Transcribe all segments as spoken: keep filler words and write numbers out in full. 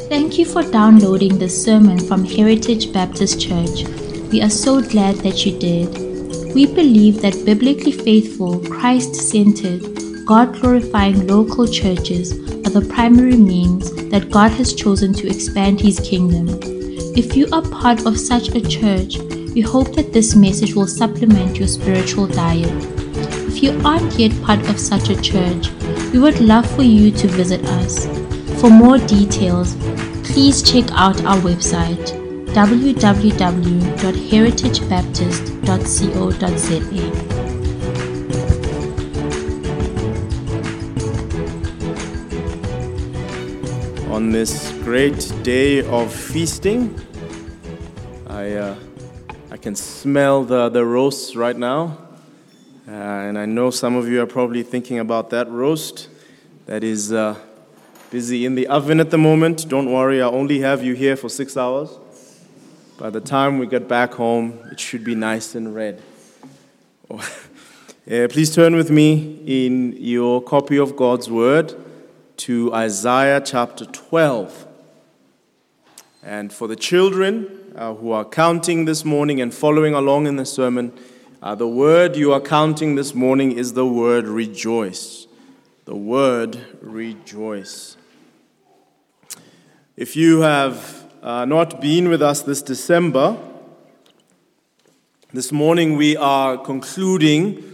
Thank you for downloading this sermon from Heritage Baptist Church. We are so glad that you did. We believe that biblically faithful, Christ-centered, God-glorifying local churches are the primary means that God has chosen to expand His kingdom. If you are part of such a church, we hope that this message will supplement your spiritual diet. If you aren't yet part of such a church, we would love for you to visit us. For more details, please check out our website w w w dot heritage baptist dot co dot z a. On this great day of feasting, I uh, I can smell the, the roasts right now, uh, and I know some of you are probably thinking about that roast that is uh, busy in the oven at the moment. Don't worry, I'll only have you here for six hours. By the time we get back home, it should be nice and red. Oh. uh, please turn with me in your copy of God's Word to Isaiah chapter twelve. And for the children uh, who are counting this morning and following along in the sermon, uh, the word you are counting this morning is the word rejoice. The word rejoice. If you have uh, not been with us this December, this morning we are concluding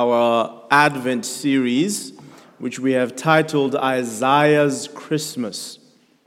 our Advent series, which we have titled Isaiah's Christmas.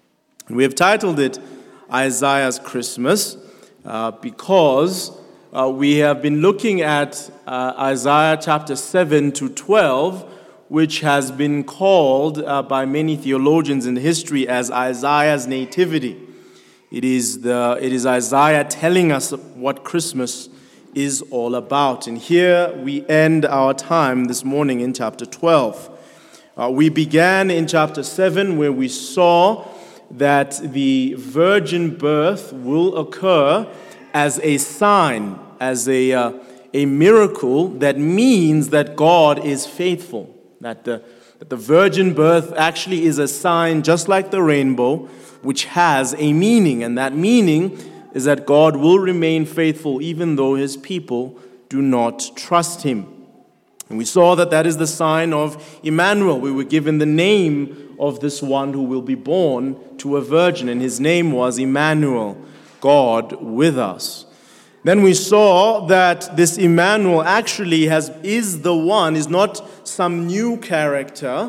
We have titled it Isaiah's Christmas uh, because uh, we have been looking at uh, Isaiah chapter seven to twelve, which has been called uh, by many theologians in history as Isaiah's nativity. It is the it is Isaiah telling us what Christmas is all about. And here we end our time this morning in chapter twelve. Uh, we began in chapter seven where we saw that the virgin birth will occur as a sign, as a, uh, a miracle that means that God is faithful. That the, that the virgin birth actually is a sign just like the rainbow, which has a meaning. And that meaning is that God will remain faithful even though His people do not trust Him. And we saw that that is the sign of Emmanuel. We were given the name of this one who will be born to a virgin, and His name was Emmanuel, God with us. Then we saw that this Emmanuel actually has is the one, is not some new character uh,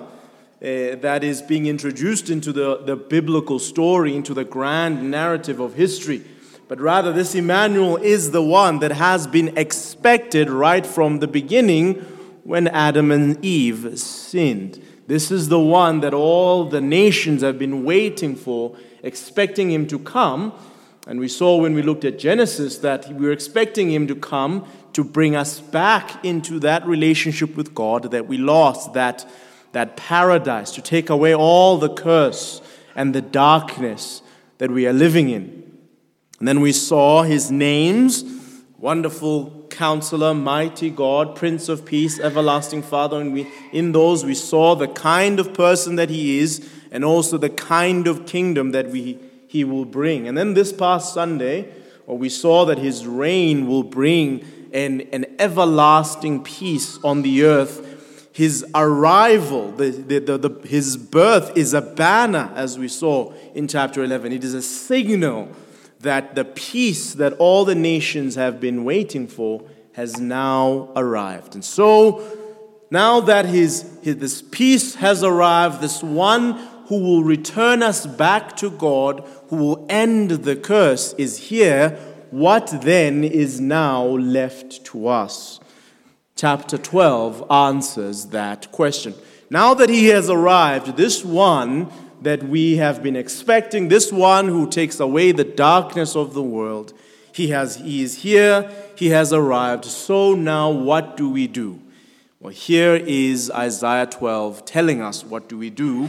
that is being introduced into the, the biblical story, into the grand narrative of history. But rather, this Emmanuel is the one that has been expected right from the beginning when Adam and Eve sinned. This is the one that all the nations have been waiting for, expecting Him to come. And we saw when we looked at Genesis that we were expecting Him to come to bring us back into that relationship with God that we lost, that, that paradise, to take away all the curse and the darkness that we are living in. And then we saw His names: Wonderful Counselor, Mighty God, Prince of Peace, Everlasting Father. And we, in those we saw the kind of person that He is and also the kind of kingdom that we He will bring. And then this past Sunday, well, we saw that His reign will bring an, an everlasting peace on the earth. His arrival, the, the, the, the, His birth is a banner, as we saw in chapter eleven. It is a signal that the peace that all the nations have been waiting for has now arrived. And so, now that his, his this peace has arrived, this one who will return us back to God, who will end the curse, is here. What then is now left to us? Chapter twelve answers that question. Now that He has arrived, this one that we have been expecting, this one who takes away the darkness of the world, he has he is here, He has arrived. So now what do we do? Well, here is Isaiah twelve telling us what do we do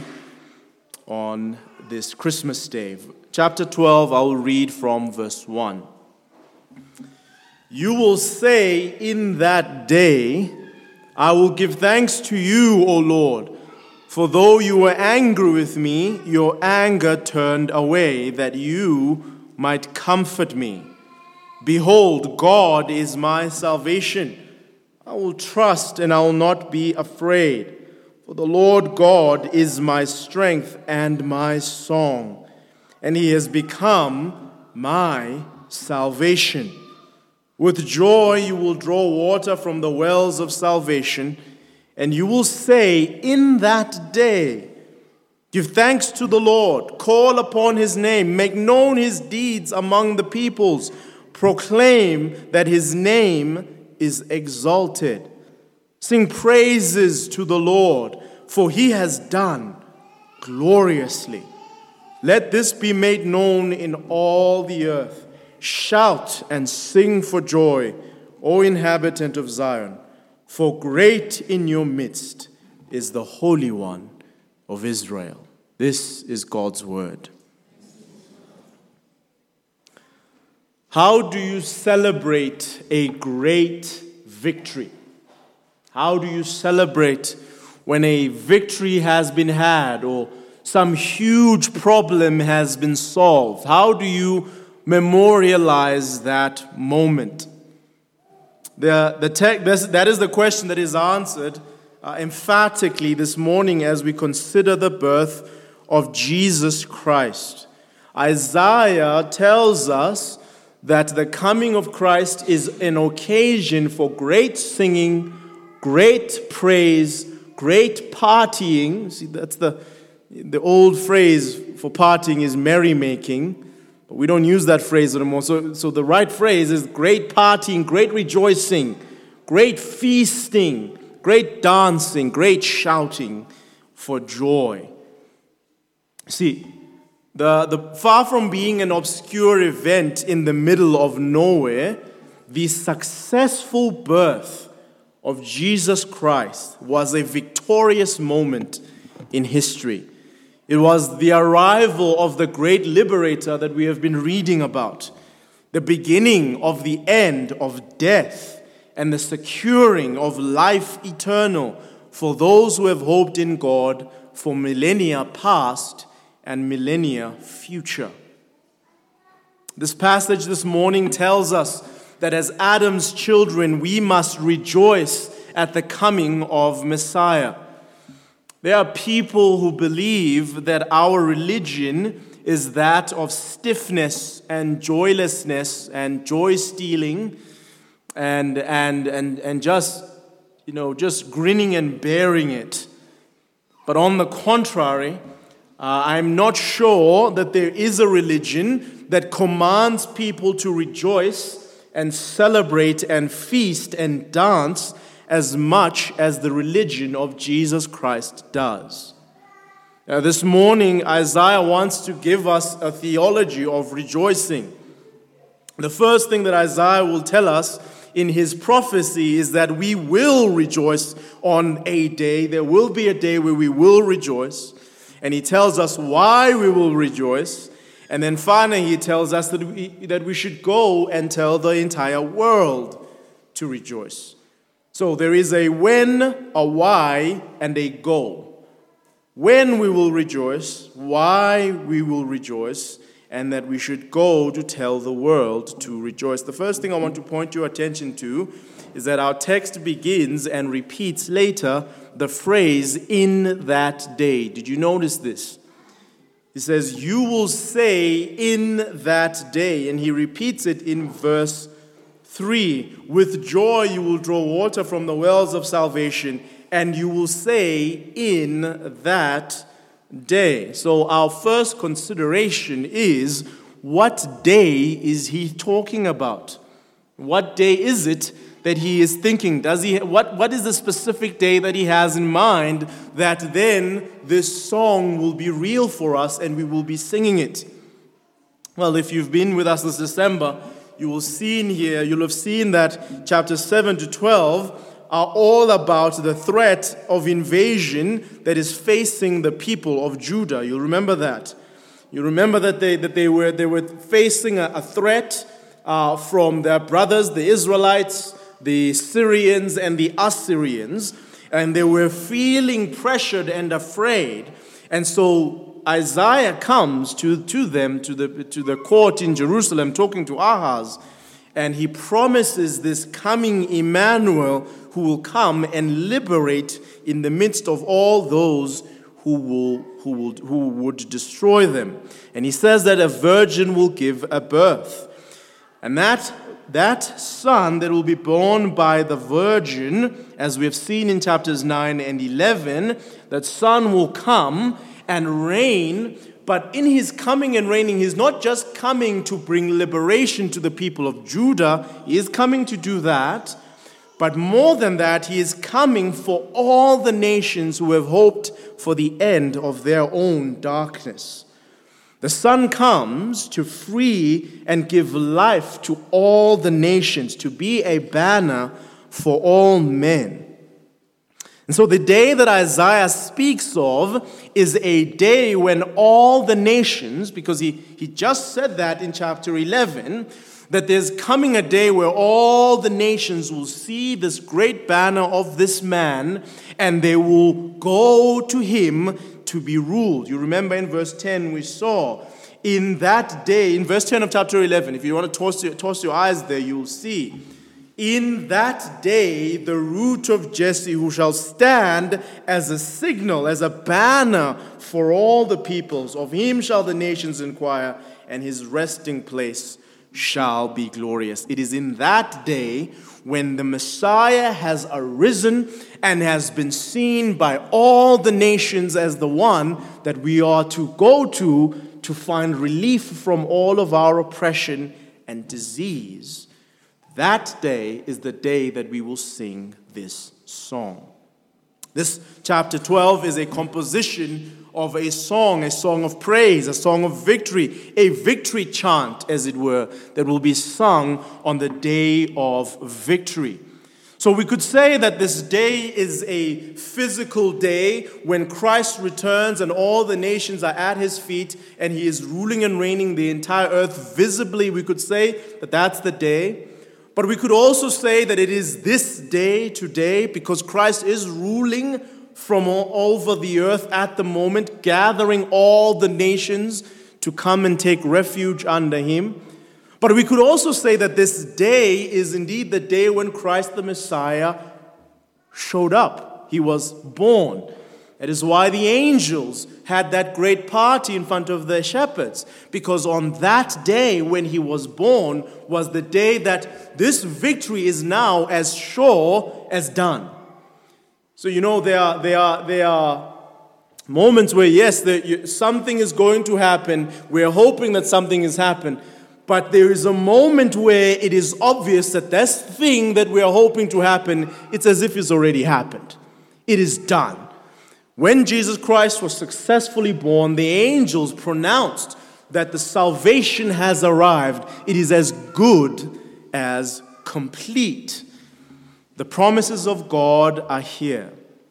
on this Christmas day. Chapter twelve, I will read from verse one. You will say in that day, I will give thanks to you, O Lord, For though you were angry with me, your anger turned away, that you might comfort me. Behold, God is my salvation. I will trust and I will not be afraid. For the Lord God is my strength and my song, and he has become my salvation. With joy you will draw water from the wells of salvation, and you will say in that day, give thanks to the Lord, call upon his name, make known his deeds among the peoples, proclaim that his name is exalted. Sing praises to the Lord, for he has done gloriously. Let this be made known in all the earth. Shout and sing for joy, O inhabitant of Zion, for great in your midst is the Holy One of Israel. This is God's word. How do you celebrate a great victory? How do you celebrate when a victory has been had or some huge problem has been solved? How do you memorialize that moment? The, the tech, this, that is the question that is answered uh, emphatically this morning as we consider the birth of Jesus Christ. Isaiah tells us that the coming of Christ is an occasion for great singing, great praise, great partying. See, that's the, the old phrase for partying is merrymaking. But we don't use that phrase anymore. So, so the right phrase is great partying, great rejoicing, great feasting, great dancing, great shouting for joy. See, the, the far from being an obscure event in the middle of nowhere, the successful birth of Jesus Christ was a victorious moment in history. It was the arrival of the great liberator that we have been reading about, the beginning of the end of death and the securing of life eternal for those who have hoped in God for millennia past and millennia future. This passage this morning tells us that as Adam's children, we must rejoice at the coming of Messiah. There are people who believe that our religion is that of stiffness and joylessness and joy stealing and and and and just you know just grinning and bearing it. But on the contrary, uh, I'm not sure that there is a religion that commands people to rejoice and celebrate and feast and dance as much as the religion of Jesus Christ does. Now, this morning, Isaiah wants to give us a theology of rejoicing. The first thing that Isaiah will tell us in his prophecy is that we will rejoice on a day. There will be a day where we will rejoice. And he tells us why we will rejoice. And then finally, he tells us that we, that we should go and tell the entire world to rejoice. So there is a when, a why, and a go. When we will rejoice, why we will rejoice, and that we should go to tell the world to rejoice. The first thing I want to point your attention to is that our text begins and repeats later the phrase, in that day. Did you notice this? He says, you will say in that day, and he repeats it in verse three, with joy you will draw water from the wells of salvation, and you will say in that day. So our first consideration is, what day is he talking about? What day is it that he is thinking? Does he? What, what is the specific day that he has in mind that then this song will be real for us and we will be singing it? Well, if you've been with us this December, you will see in here, you'll have seen that chapters seven to twelve are all about the threat of invasion that is facing the people of Judah. You'll remember that. You remember that they that they were they were facing a, a threat uh, from their brothers, the Israelites, the Syrians, and the Assyrians. and they were feeling pressured and afraid. And so Isaiah comes to, to them, to the, to the court in Jerusalem, talking to Ahaz, and he promises this coming Emmanuel who will come and liberate in the midst of all those who will, who will, who would destroy them. And he says that a virgin will give a birth. And that, that son that will be born by the virgin, as we have seen in chapters nine and eleven, that son will come and reign. But in his coming and reigning, he's not just coming to bring liberation to the people of Judah. He is coming to do that. But more than that, he is coming for all the nations who have hoped for the end of their own darkness. The Son comes to free and give life to all the nations, to be a banner for all men. And so the day that Isaiah speaks of is a day when all the nations, because he, he just said that in chapter eleven, that there's coming a day where all the nations will see this great banner of this man, and they will go to him to be ruled. You remember in verse ten we saw, in that day, in verse ten of chapter eleven, if you want to toss your, toss your eyes there, you'll see, in that day, the root of Jesse, who shall stand as a signal, as a banner for all the peoples, of him shall the nations inquire, and his resting place shall be glorious. It is in that day when the Messiah has arisen and has been seen by all the nations as the one that we are to go to to find relief from all of our oppression and disease. That day is the day that we will sing this song. This chapter twelve is a composition of a song, a song of praise, a song of victory, a victory chant, as it were, that will be sung on the day of victory. So we could say that this day is a physical day when Christ returns and all the nations are at his feet and he is ruling and reigning the entire earth visibly. We could say that that's the day. But we could also say that it is this day today because Christ is ruling from all over the earth at the moment, gathering all the nations to come and take refuge under him. But we could also say that this day is indeed the day when Christ the Messiah showed up. He was born. That is why the angels had that great party in front of the shepherds, because on that day when he was born was the day that this victory is now as sure as done. So, you know, there are, there are, there are moments where, yes, there, something is going to happen. We're hoping that something has happened. But there is a moment where it is obvious that this thing that we are hoping to happen, it's as if it's already happened. It is done. When Jesus Christ was successfully born, the angels pronounced that the salvation has arrived. It is as good as complete. The promises of God are here.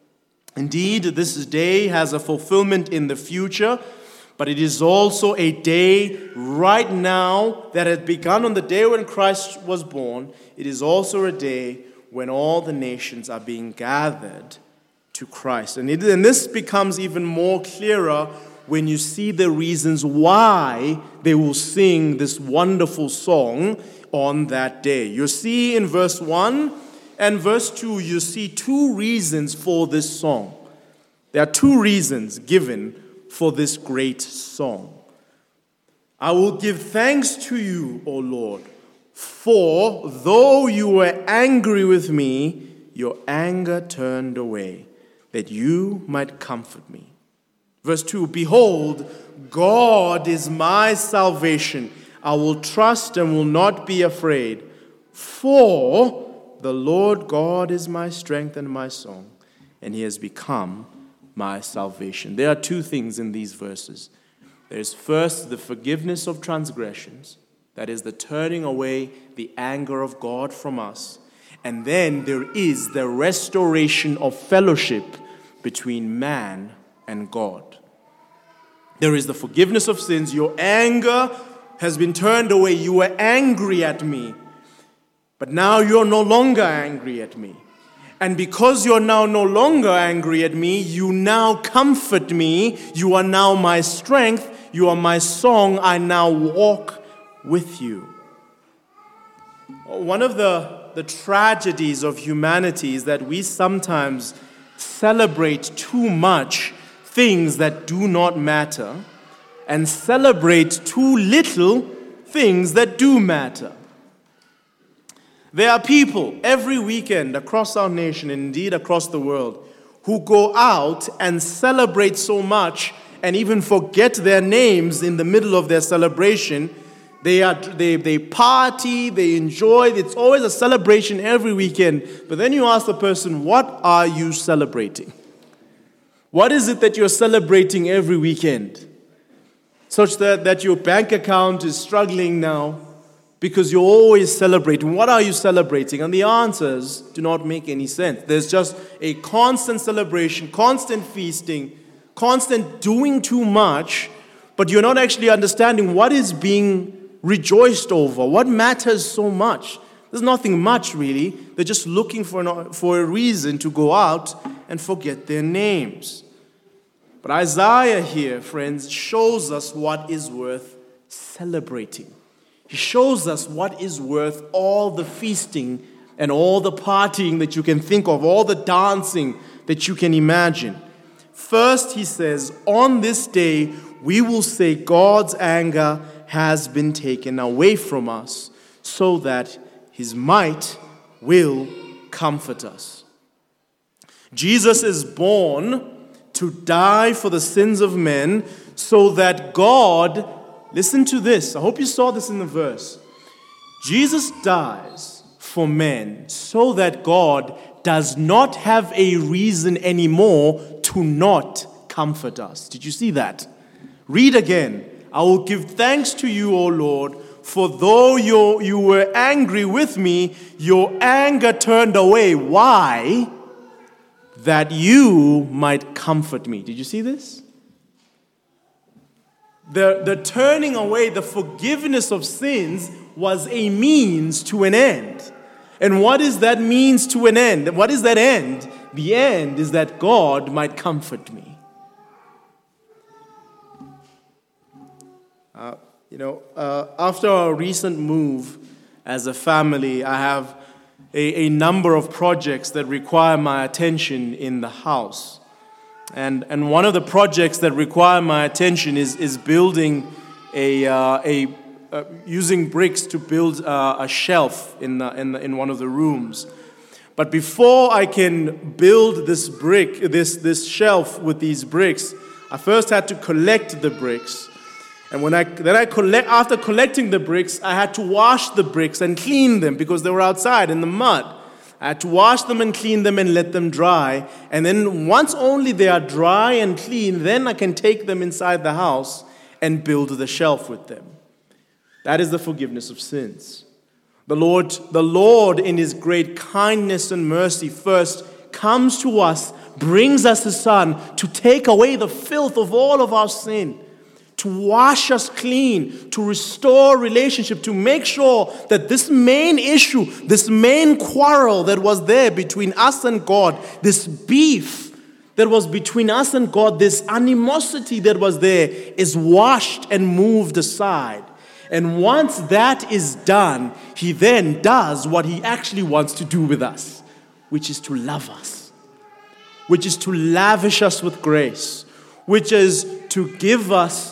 Indeed, this day has a fulfillment in the future, but it is also a day right now that had begun on the day when Christ was born. It is also a day when all the nations are being gathered to Christ. And, it, and this becomes even more clearer when you see the reasons why they will sing this wonderful song on that day. You see in verse one and verse two, you see two reasons for this song. There are two reasons given for this great song. I will give thanks to you, O Lord, for though you were angry with me, your anger turned away, that you might comfort me. Verse two, behold, God is my salvation. I will trust and will not be afraid. For the Lord God is my strength and my song, and he has become my salvation. There are two things in these verses. There's first the forgiveness of transgressions, that is the turning away the anger of God from us. And then there is the restoration of fellowship between man and God. There is the forgiveness of sins. Your anger has been turned away. You were angry at me, but now you're no longer angry at me. And because you're now no longer angry at me, you now comfort me. You are now my strength. You are my song. I now walk with you. One of the, the tragedies of humanity is that we sometimes celebrate too much things that do not matter and celebrate too little things that do matter. There are people every weekend across our nation, and indeed across the world, who go out and celebrate so much and even forget their names in the middle of their celebration. They are they they party, they enjoy. It's always a celebration every weekend. But then you ask the person, what are you celebrating? What is it that you're celebrating every weekend? Such that, that your bank account is struggling now because you're always celebrating. What are you celebrating? And the answers do not make any sense. There's just a constant celebration, constant feasting, constant doing too much, but you're not actually understanding what is being rejoiced over, what matters so much. There's nothing much really. They're just looking for, an, for a reason to go out and forget their names. But Isaiah here, friends, shows us what is worth celebrating. He shows us what is worth all the feasting and all the partying that you can think of, all the dancing that you can imagine. First, he says, on this day, we will say God's anger has been taken away from us so that his might will comfort us. Jesus is born to die for the sins of men so that God, listen to this, I hope you saw this in the verse. Jesus dies for men so that God does not have a reason anymore to not comfort us. Did you see that? Read again. I will give thanks to you, O Lord, for though you, you were angry with me, your anger turned away. Why? That you might comfort me. Did you see this? The, the turning away, the forgiveness of sins was a means to an end. And what is that means to an end? What is that end? The end is that God might comfort me. Uh, you know, uh, after our recent move as a family, I have a, a number of projects that require my attention in the house. And and one of the projects that require my attention is is building a uh, a uh, using bricks to build uh, a shelf in the, in the, in one of the rooms. But before I can build this brick, this this shelf with these bricks, I first had to collect the bricks. And when I then I collect after collecting the bricks, I had to wash the bricks and clean them because they were outside in the mud. I had to wash them and clean them and let them dry. And then once only they are dry and clean, then I can take them inside the house and build the shelf with them. That is the forgiveness of sins. The Lord, the Lord in his great kindness and mercy first comes to us, brings us his Son to take away the filth of all of our sin, to wash us clean, to restore relationship, to make sure that this main issue, this main quarrel that was there between us and God, this beef that was between us and God, this animosity that was there, is washed and moved aside. And once that is done, he then does what he actually wants to do with us, which is to love us, which is to lavish us with grace, which is to give us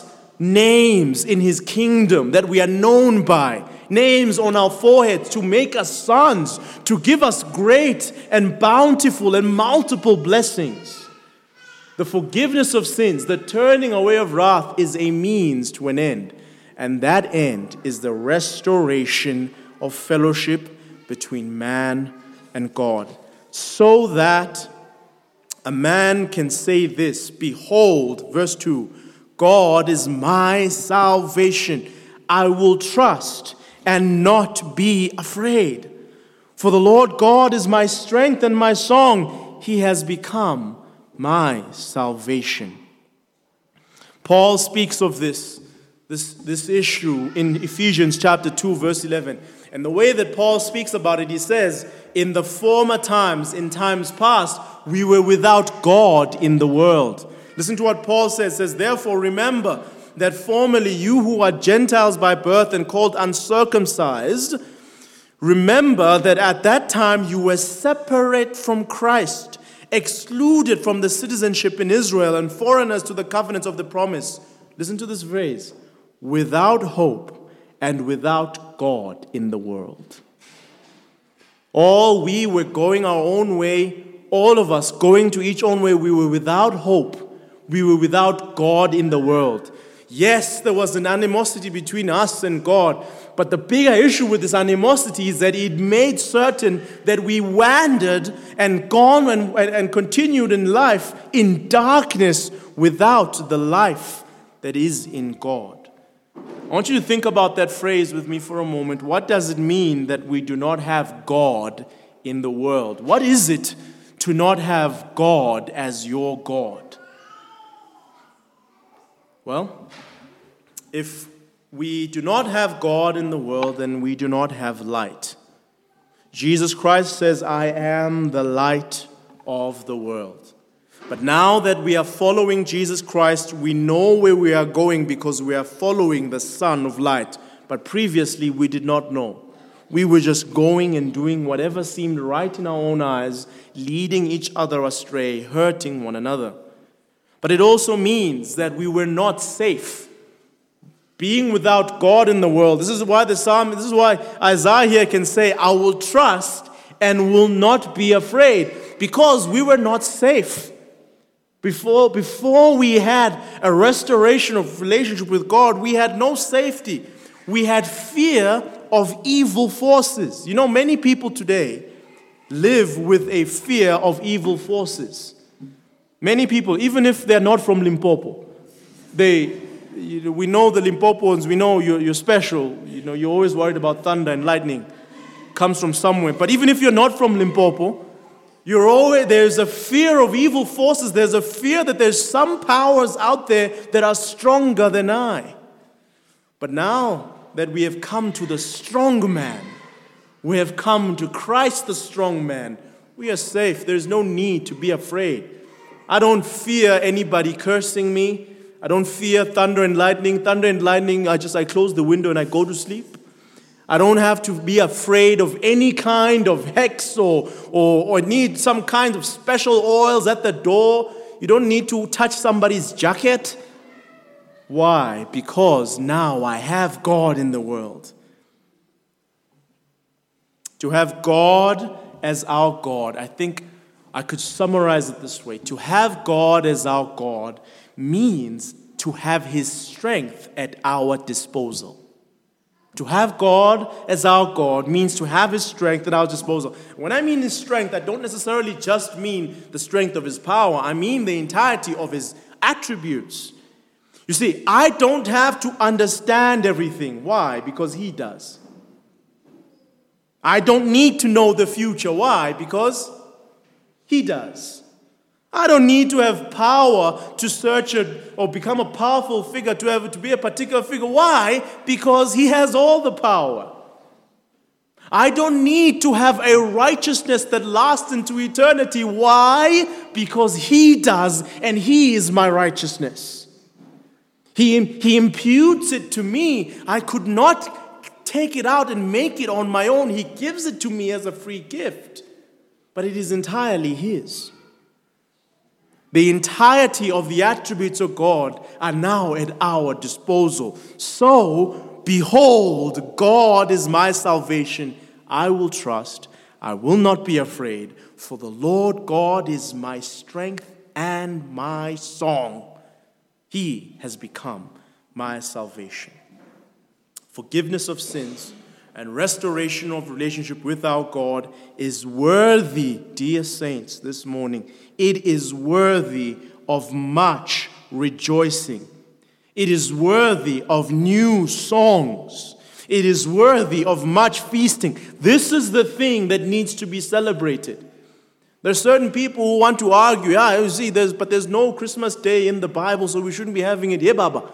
names in his kingdom that we are known by, names on our foreheads, to make us sons, to give us great and bountiful and multiple blessings. The forgiveness of sins, the turning away of wrath, is a means to an end. And that end is the restoration of fellowship between man and God, so that a man can say this, behold, verse two, God is my salvation. I will trust and not be afraid. For the Lord God is my strength and my song. He has become my salvation. Paul speaks of this, this, this issue in Ephesians chapter two, verse eleven. And the way that Paul speaks about it, he says, in the former times, in times past, we were without God in the world. Listen to what Paul says. He says, therefore remember that formerly you who are Gentiles by birth and called uncircumcised, remember that at that time you were separate from Christ, excluded from the citizenship in Israel and foreigners to the covenants of the promise. Listen to this phrase, without hope and without God in the world. All we were going our own way, all of us going to each own way, we were without hope. We were without God in the world. Yes, there was an animosity between us and God, but the bigger issue with this animosity is that it made certain that we wandered and gone and, and, and continued in life in darkness without the life that is in God. I want you to think about that phrase with me for a moment. What does it mean that we do not have God in the world? What is it to not have God as your God? Well, if we do not have God in the world, then we do not have light. Jesus Christ says, I am the light of the world. But now that we are following Jesus Christ, we know where we are going because we are following the Son of Light. But previously, we did not know. We were just going and doing whatever seemed right in our own eyes, leading each other astray, hurting one another. But it also means that we were not safe. Being without God in the world. This is why the psalm, this is why Isaiah here can say, I will trust and will not be afraid. Because we were not safe. Before, before we had a restoration of relationship with God, we had no safety. We had fear of evil forces. You know, many people today live with a fear of evil forces. Many people, even if they're not from Limpopo, they, you know, we know the Limpopoans, we know you're, you're special. You know, you're always worried about thunder and lightning. Comes from somewhere. But even if you're not from Limpopo, You're always, there's a fear of evil forces. There's a fear that there's some powers out there that are stronger than I. But now that we have come to the strong man, we have come to Christ the strong man, we are safe. There's no need to be afraid. I don't fear anybody cursing me. I don't fear thunder and lightning. Thunder and lightning, I just I close the window and I go to sleep. I don't have to be afraid of any kind of hex or, or, or need some kind of special oils at the door. You don't need to touch somebody's jacket. Why? Because now I have God in the world. To have God as our God, I think I could summarize it this way. To have God as our God means to have His strength at our disposal. To have God as our God means to have His strength at our disposal. When I mean His strength, I don't necessarily just mean the strength of His power. I mean the entirety of His attributes. You see, I don't have to understand everything. Why? Because He does. I don't need to know the future. Why? Because He does. I don't need to have power to search it or become a powerful figure to have to be a particular figure. Why? Because He has all the power. I don't need to have a righteousness that lasts into eternity. Why? Because He does, and He is my righteousness. He, he imputes it to me. I could not take it out and make it on my own. He gives it to me as a free gift, but it is entirely His. The entirety of the attributes of God are now at our disposal. So, behold, God is my salvation. I will trust. I will not be afraid. For the Lord God is my strength and my song. He has become my salvation. Forgiveness of sins and restoration of relationship with our God is worthy, dear saints, this morning. It is worthy of much rejoicing. It is worthy of new songs. It is worthy of much feasting. This is the thing that needs to be celebrated. There are certain people who want to argue, yeah, you see, there's, but there's no Christmas day in the Bible, so we shouldn't be having it. Yeah, Baba.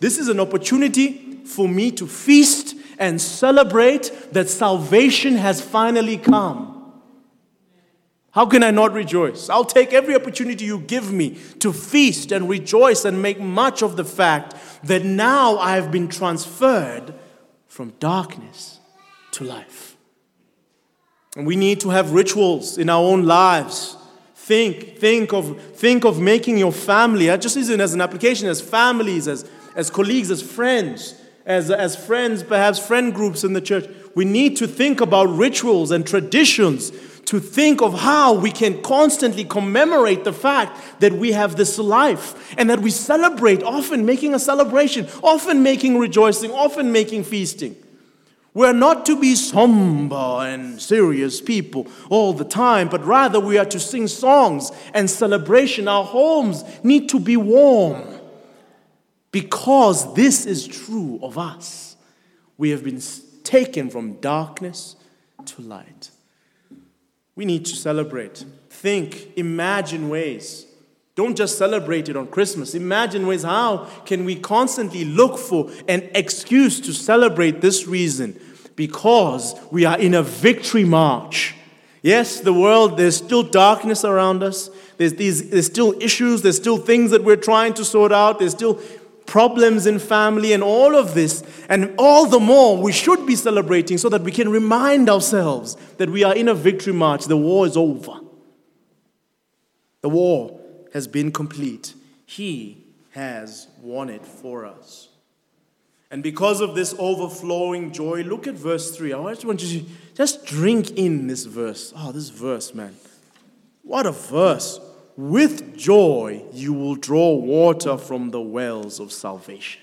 This is an opportunity for me to feast and celebrate that salvation has finally come. How can I not rejoice? I'll take every opportunity you give me to feast and rejoice and make much of the fact that now I have been transferred from darkness to life. And we need to have rituals in our own lives. Think, think of, think of making your family, I just use it as an application, as families, as, as colleagues, as friends, as, as friends, perhaps friend groups in the church. We need to think about rituals and traditions, to think of how we can constantly commemorate the fact that we have this life and that we celebrate, often making a celebration, often making rejoicing, often making feasting. We're not to be somber and serious people all the time, but rather we are to sing songs and celebration. Our homes need to be warm because this is true of us. We have been taken from darkness to light. We need to celebrate. Think, imagine ways. Don't just celebrate it on Christmas. Imagine ways. How can we constantly look for an excuse to celebrate this reason? Because we are in a victory march. Yes, the world, there's still darkness around us. There's, these, there's still issues. There's still things that we're trying to sort out. There's still problems in family and all of this. And all the more we should be celebrating so that we can remind ourselves that we are in a victory march. The war is over. The war has been complete. He has won it for us. And because of this overflowing joy, look at verse three. I just want you to just drink in this verse. Oh, this verse, man. What a verse. With joy, you will draw water from the wells of salvation.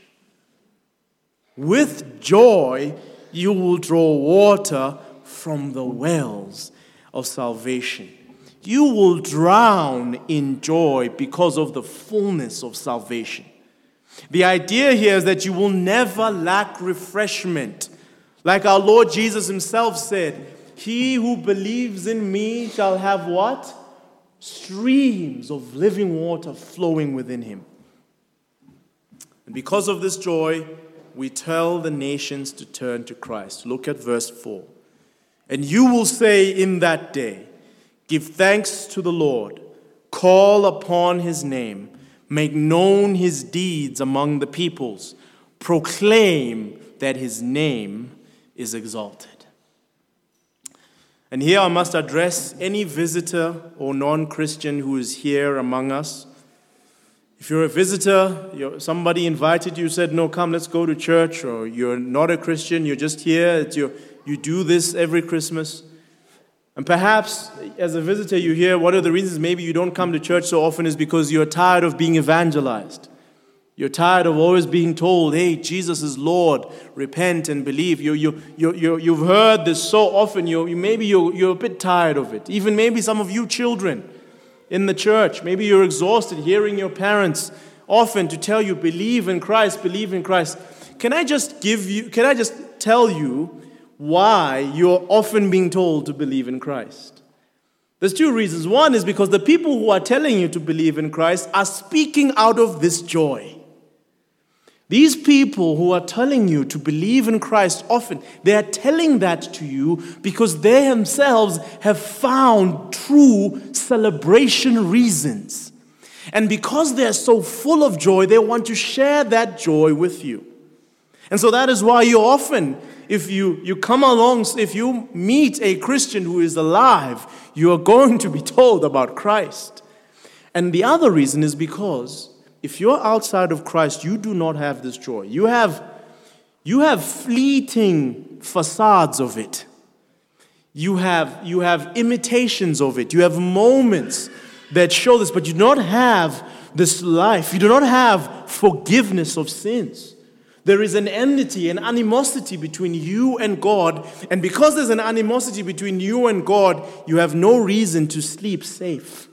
With joy, you will draw water from the wells of salvation. You will drown in joy because of the fullness of salvation. The idea here is that you will never lack refreshment. Like our Lord Jesus himself said, he who believes in me shall have what? Streams of living water flowing within him. And because of this joy, we tell the nations to turn to Christ. Look at verse four. And you will say in that day, give thanks to the Lord, call upon his name, make known his deeds among the peoples, proclaim that his name is exalted. And here I must address any visitor or non-Christian who is here among us. If you're a visitor, you're, somebody invited you, said, no, come, let's go to church, or you're not a Christian, you're just here, it's your, you do this every Christmas. And perhaps as a visitor you hear, one of the reasons maybe you don't come to church so often is because you're tired of being evangelized. You're tired of always being told, hey, Jesus is Lord, repent and believe. You, you, you, you, you've heard this so often, you, you, maybe you're, you're a bit tired of it. Even maybe some of you children in the church, maybe you're exhausted hearing your parents often to tell you, believe in Christ, believe in Christ. Can I just give you, can I just tell you why you're often being told to believe in Christ? There's two reasons. One is because the people who are telling you to believe in Christ are speaking out of this joy. These people who are telling you to believe in Christ often, they are telling that to you because they themselves have found true celebration reasons. And because they're so full of joy, they want to share that joy with you. And so that is why you often, if you, you come along, if you meet a Christian who is alive, you are going to be told about Christ. And the other reason is because if you're outside of Christ, you do not have this joy. You have, you have fleeting facades of it. You have, you have imitations of it. You have moments that show this, but you do not have this life. You do not have forgiveness of sins. There is an enmity, an animosity between you and God. And because there's an animosity between you and God, you have no reason to sleep safe.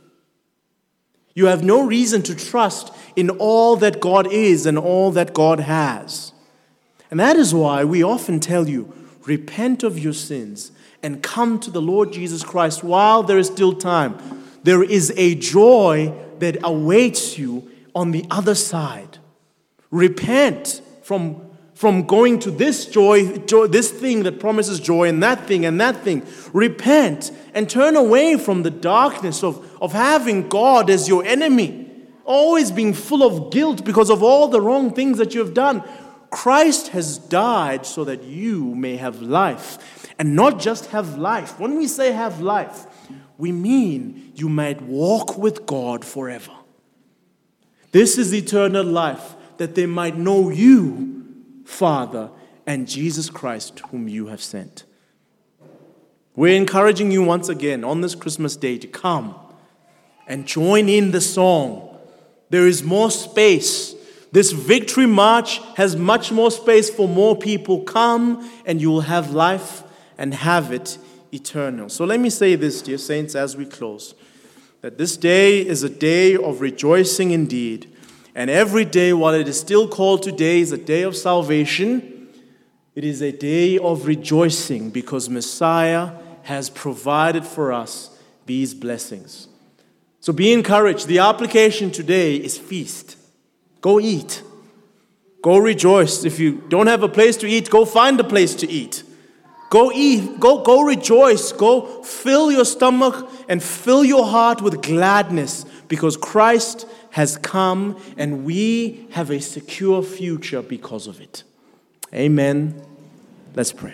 You have no reason to trust in all that God is and all that God has. And that is why we often tell you, repent of your sins and come to the Lord Jesus Christ while there is still time. There is a joy that awaits you on the other side. Repent from, from going to this joy, joy, this thing that promises joy, and that thing and that thing. Repent and turn away from the darkness of, of having God as your enemy, always being full of guilt because of all the wrong things that you have done. Christ has died so that you may have life, and not just have life. When we say have life, we mean you might walk with God forever. This is eternal life, that they might know you, Father, and Jesus Christ, whom you have sent. We're encouraging you once again on this Christmas day to come and join in the song. There is more space. This victory march has much more space for more people. Come and you will have life and have it eternal. So let me say this, dear saints, as we close, that this day is a day of rejoicing indeed. And every day, while it is still called today, is a day of salvation, it is a day of rejoicing because Messiah has provided for us these blessings. So be encouraged. The application today is feast. Go eat. Go rejoice. If you don't have a place to eat, go find a place to eat. Go eat. Go, go rejoice. Go fill your stomach and fill your heart with gladness because Christ has come and we have a secure future because of it. Amen. Let's pray.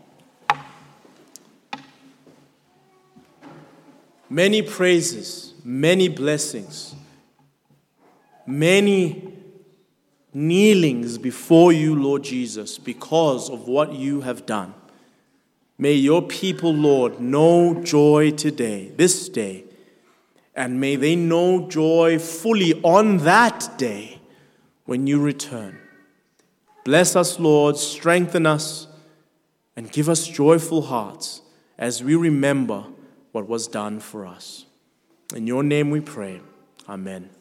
Many praises, many blessings, many kneelings before you, Lord Jesus, because of what you have done. May your people, Lord, know joy today, this day, and may they know joy fully on that day when you return. Bless us, Lord, strengthen us, and give us joyful hearts as we remember what was done for us. In your name we pray. Amen.